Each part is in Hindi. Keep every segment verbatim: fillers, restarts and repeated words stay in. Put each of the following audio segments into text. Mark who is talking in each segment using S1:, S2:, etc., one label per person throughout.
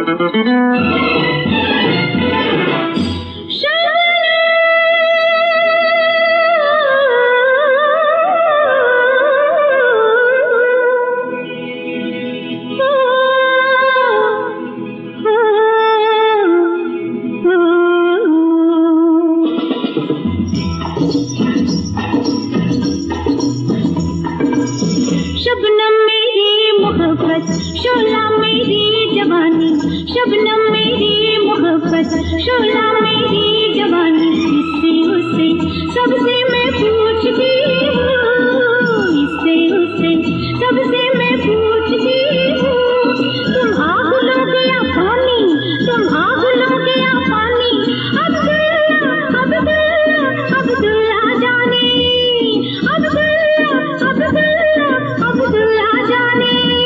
S1: शबनम मेरी मोहब्बत शोला मेरी जवानी, शबनम मेरी मोहब्बत शोला मेरी जवानी, इससे उसे सबसे मैं पूछती हूँ, इससे उसे सबसे मैं पूछती हूँ, तुम आग लोगे या पानी, तुम आग लोगे या पानी, अब्दुल्ला अब्दुल्ला अब्दुल्ला जाने, अब्दुल्ला अब्दुल्ला अब्दुल्ला जाने।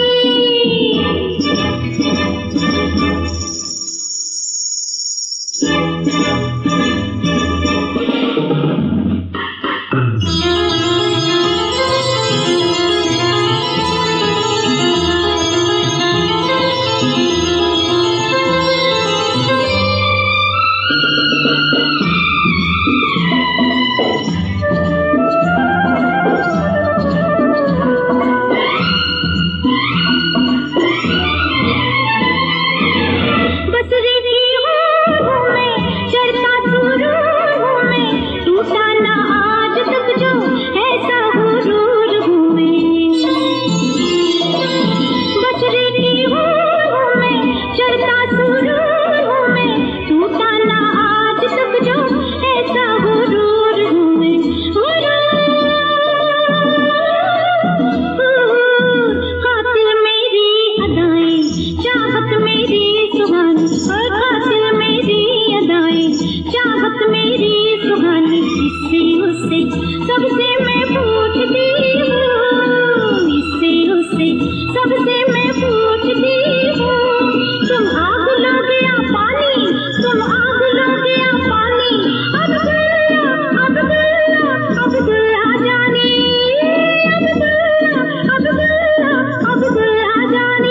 S1: सबसे मैं पूछती हूँ, इससे उससे सबसे मैं पूछती हूँ, तुम आग लोगे या पानी, तुम आग लोगे या पानी, अब्दुल्ला अब्दुल्ला अब्दुल्ला जाने, अब्दुल्ला अब्दुल्ला अब्दुल्ला जाने।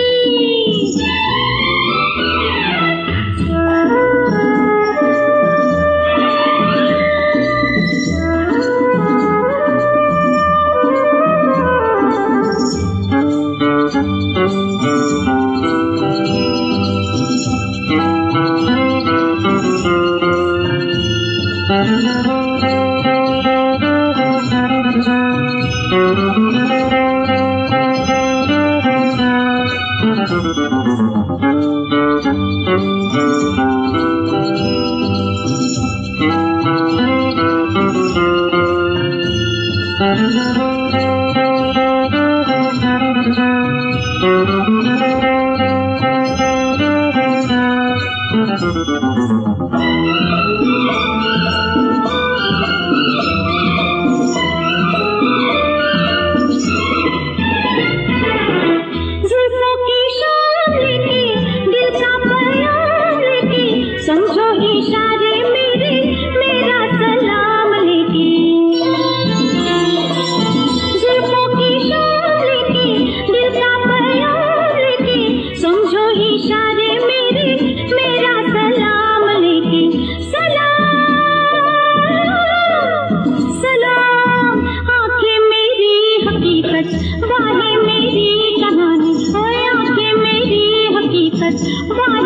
S1: समझो इशारे मेरे मेरा सलाम लेके, जुल्फों की शाम लेके दिल का पैगाम लेके, समझो इशारे मेरे मेरा सलाम लेके, सलाम सलाम। आंखें मेरी हकीकत, बाहें मेरी कहानी, आंखें मेरी हकीकत, बाहें